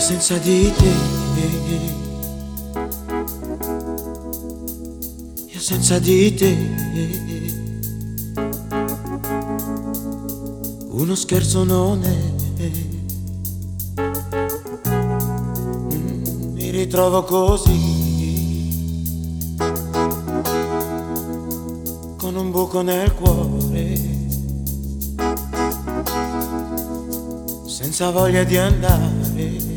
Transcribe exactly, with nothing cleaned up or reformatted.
senza di te, io senza di te, uno scherzo non è. Mm, mi ritrovo così, con un buco nel cuore, senza voglia di andare